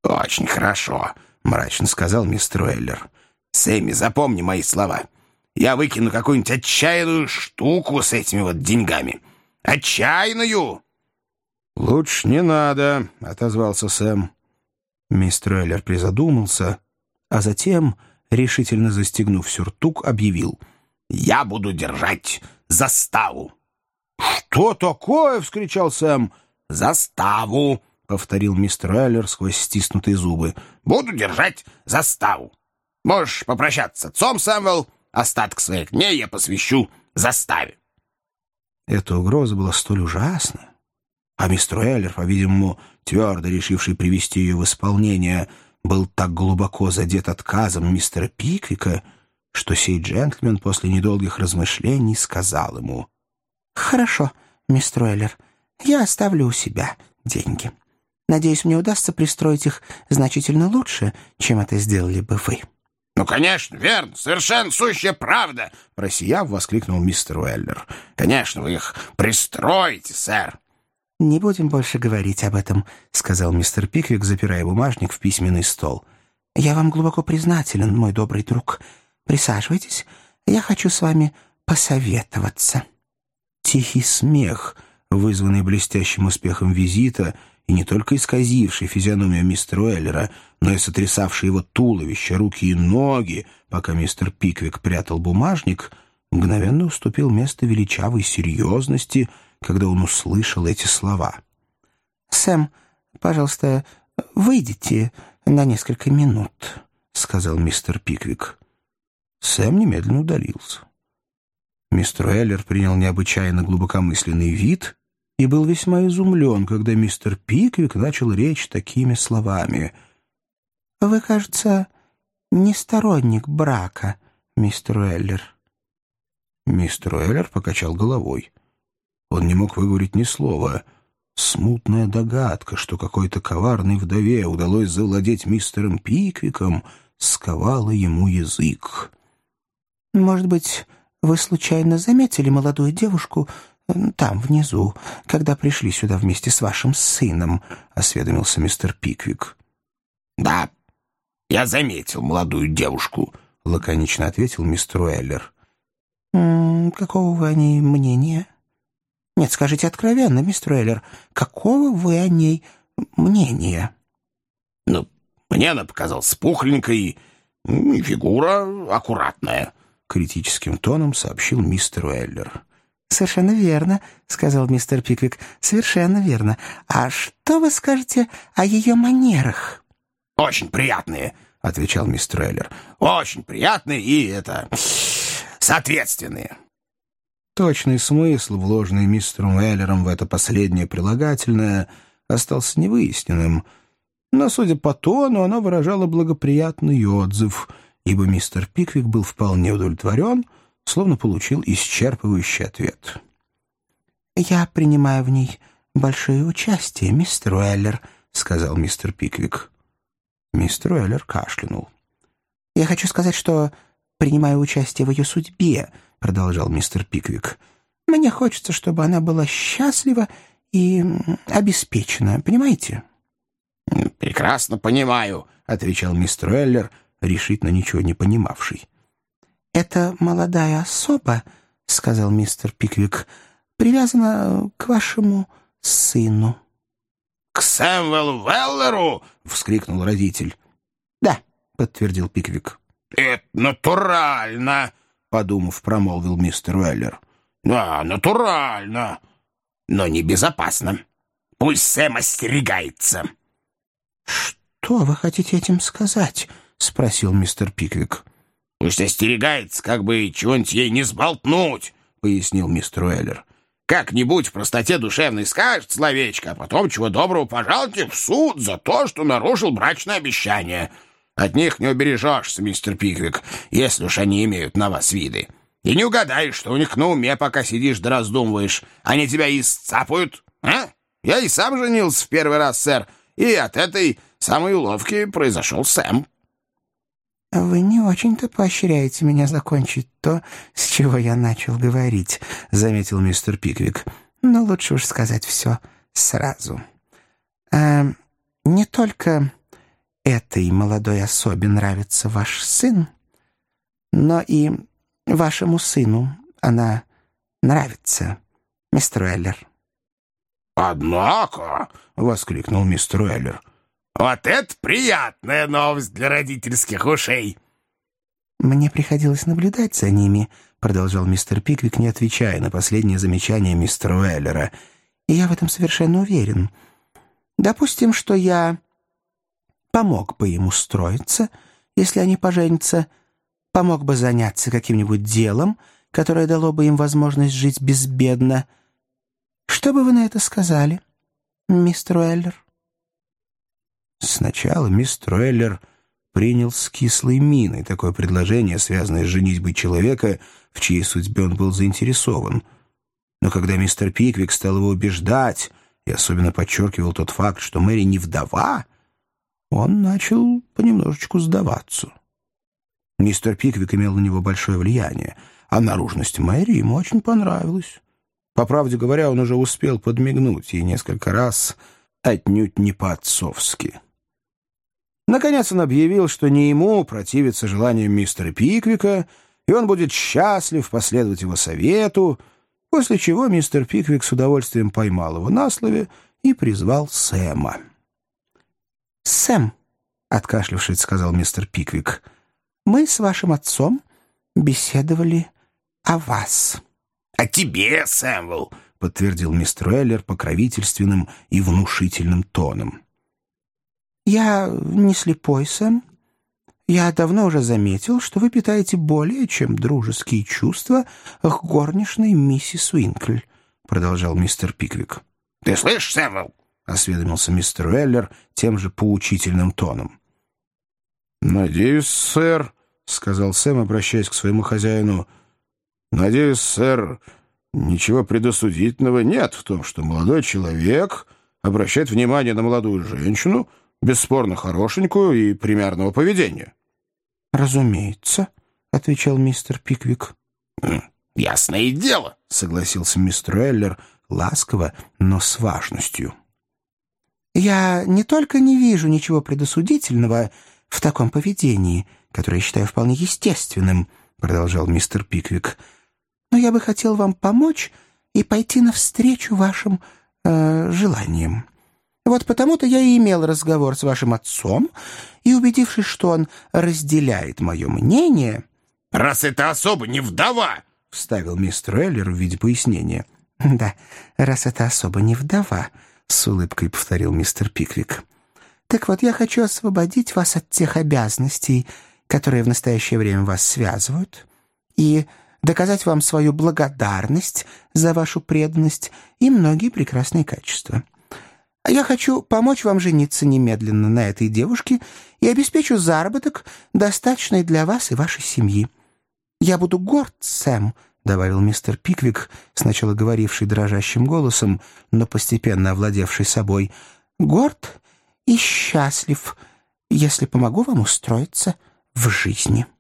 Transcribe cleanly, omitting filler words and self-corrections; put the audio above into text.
«Очень хорошо», — мрачно сказал мистер Уэллер. «Сэмми, запомни мои слова. Я выкину какую-нибудь отчаянную штуку с этими вот деньгами. Отчаянную!» «Лучше не надо», — отозвался Сэм. Мистер Уэллер призадумался, а затем, решительно застегнув сюртук, объявил: «Я буду держать заставу». «Что такое?» — вскричал Сэм. «Заставу», — повторил мистер Уэллер сквозь стиснутые зубы. «Буду держать заставу. Можешь попрощаться с отцом, Сэмюэл. Остаток своих дней я посвящу заставе». Эта угроза была столь ужасна, а мистер Уэллер, по-видимому, твердо решивший привести ее в исполнение, был так глубоко задет отказом мистера Пиквика, что сей джентльмен после недолгих размышлений сказал ему: «Хорошо, мистер Уэллер, я оставлю у себя деньги. Надеюсь, мне удастся пристроить их значительно лучше, чем это сделали бы вы». «Ну, конечно, верно, совершенно сущая правда!» — просияв, воскликнул мистер Уэллер. «Конечно, вы их пристроите, сэр!» «Не будем больше говорить об этом», — сказал мистер Пиквик, запирая бумажник в письменный стол. «Я вам глубоко признателен, мой добрый друг. Присаживайтесь, я хочу с вами посоветоваться». Тихий смех, вызванный блестящим успехом визита и не только исказивший физиономию мистера Уэллера, но и сотрясавший его туловище, руки и ноги, пока мистер Пиквик прятал бумажник, мгновенно уступил место величавой серьезности, когда он услышал эти слова. «Сэм, пожалуйста, выйдите на несколько минут», — сказал мистер Пиквик. Сэм немедленно удалился. Мистер Уэллер принял необычайно глубокомысленный вид и был весьма изумлен, когда мистер Пиквик начал речь такими словами. «Вы, кажется, не сторонник брака, мистер Уэллер». Мистер Уэллер покачал головой. Он не мог выговорить ни слова. Смутная догадка, что какой-то коварной вдове удалось завладеть мистером Пиквиком, сковала ему язык. «Может быть, вы случайно заметили молодую девушку там, внизу, когда пришли сюда вместе с вашим сыном?» — осведомился мистер Пиквик. «Да, я заметил молодую девушку», — лаконично ответил мистер Уэллер. «Какого вы о ней мнения?» «Нет, скажите откровенно, мистер Уэллер, какого вы о ней мнения?» «Ну, мне она показалась пухленькой, и фигура аккуратная», — критическим тоном сообщил мистер Уэллер. «Совершенно верно», — сказал мистер Пиквик. «Совершенно верно. А что вы скажете о ее манерах?» «Очень приятные», — отвечал мистер Уэллер. «Очень приятные и, соответственные». Точный смысл, вложенный мистером Уэллером в это последнее прилагательное, остался невыясненным, но, судя по тону, оно выражало благоприятный отзыв, ибо мистер Пиквик был вполне удовлетворен, словно получил исчерпывающий ответ. «Я принимаю в ней большое участие, мистер Уэллер», — сказал мистер Пиквик. Мистер Уэллер кашлянул. «Я хочу сказать, что принимаю участие в ее судьбе», — продолжал мистер Пиквик. «Мне хочется, чтобы она была счастлива и обеспечена, понимаете?» «Прекрасно понимаю», — отвечал мистер Уэллер, решительно ничего не понимавший. «Эта молодая особа, — сказал мистер Пиквик, — привязана к вашему сыну». «К Сэмюэлу Уэллеру!» — вскрикнул родитель. «Да», — подтвердил Пиквик. «Это натурально!» — подумав, промолвил мистер Уэллер. «Да, натурально, но небезопасно. Пусть Сэм остерегается». «Что вы хотите этим сказать?» — спросил мистер Пиквик. «Пусть остерегается, как бы чего-нибудь ей не сболтнуть», — пояснил мистер Уэллер. «Как-нибудь в простоте душевной скажет словечко, а потом, чего доброго, пожалуйте в суд за то, что нарушил брачное обещание. От них не убережешься, мистер Пиквик, если уж они имеют на вас виды. И не угадаешь, что у них на уме, пока сидишь да раздумываешь. Они тебя и сцапают, а? Я и сам женился в первый раз, сэр, и от этой самой уловки произошел Сэм». «Вы не очень-то поощряете меня закончить то, с чего я начал говорить», — заметил мистер Пиквик. «Но лучше уж сказать все сразу. Не только этой молодой особе нравится ваш сын, но и вашему сыну она нравится, мистер Уэллер». «Однако», — воскликнул мистер Уэллер, — «вот это приятная новость для родительских ушей». «Мне приходилось наблюдать за ними», — продолжал мистер Пиквик, не отвечая на последнее замечание мистера Уэллера, «и я в этом совершенно уверен. Допустим, что я помог бы им устроиться, если они поженятся, помог бы заняться каким-нибудь делом, которое дало бы им возможность жить безбедно. Что бы вы на это сказали, мистер Уэллер?» Сначала мистер Уэллер принял с кислой миной такое предложение, связанное с женитьбой человека, в чьей судьбе он был заинтересован. Но когда мистер Пиквик стал его убеждать и особенно подчеркивал тот факт, что Мэри не вдова, он начал понемножечку сдаваться. Мистер Пиквик имел на него большое влияние, а наружность Мэри ему очень понравилась. По правде говоря, он уже успел подмигнуть ей несколько раз, отнюдь не по-отцовски. Наконец он объявил, что не ему противиться желаниям мистера Пиквика, и он будет счастлив последовать его совету, после чего мистер Пиквик с удовольствием поймал его на слове и призвал Сэма. «Сэм», — откашлявшись, сказал мистер Пиквик, — «мы с вашим отцом беседовали о вас». «О тебе, Сэмвелл», — подтвердил мистер Уэллер покровительственным и внушительным тоном. «Я не слепой, Сэм. Я давно уже заметил, что вы питаете более чем дружеские чувства к горничной миссис Уинкль», — продолжал мистер Пиквик. «Ты слышишь, Сэмвелл?» — осведомился мистер Уэллер тем же поучительным тоном. «Надеюсь, сэр», — сказал Сэм, обращаясь к своему хозяину, — «надеюсь, сэр, ничего предосудительного нет в том, что молодой человек обращает внимание на молодую женщину, бесспорно хорошенькую и примерного поведения». «Разумеется», — отвечал мистер Пиквик. «Ясное дело», — согласился мистер Уэллер ласково, но с важностью. «Я не только не вижу ничего предосудительного в таком поведении, которое я считаю вполне естественным», — продолжал мистер Пиквик, «но я бы хотел вам помочь и пойти навстречу вашим желаниям. Вот потому-то я и имел разговор с вашим отцом, и, убедившись, что он разделяет мое мнение...» «Раз это особо не вдова!» — вставил мистер Уэллер в виде пояснения. «Да, раз это особо не вдова», — с улыбкой повторил мистер Пиквик. «Так вот, я хочу освободить вас от тех обязанностей, которые в настоящее время вас связывают, и доказать вам свою благодарность за вашу преданность и многие прекрасные качества. Я хочу помочь вам жениться немедленно на этой девушке и обеспечу заработок, достаточный для вас и вашей семьи. Я буду горд, Сэм», — добавил мистер Пиквик, сначала говоривший дрожащим голосом, но постепенно овладевший собой, «горд и счастлив, если помогу вам устроиться в жизни».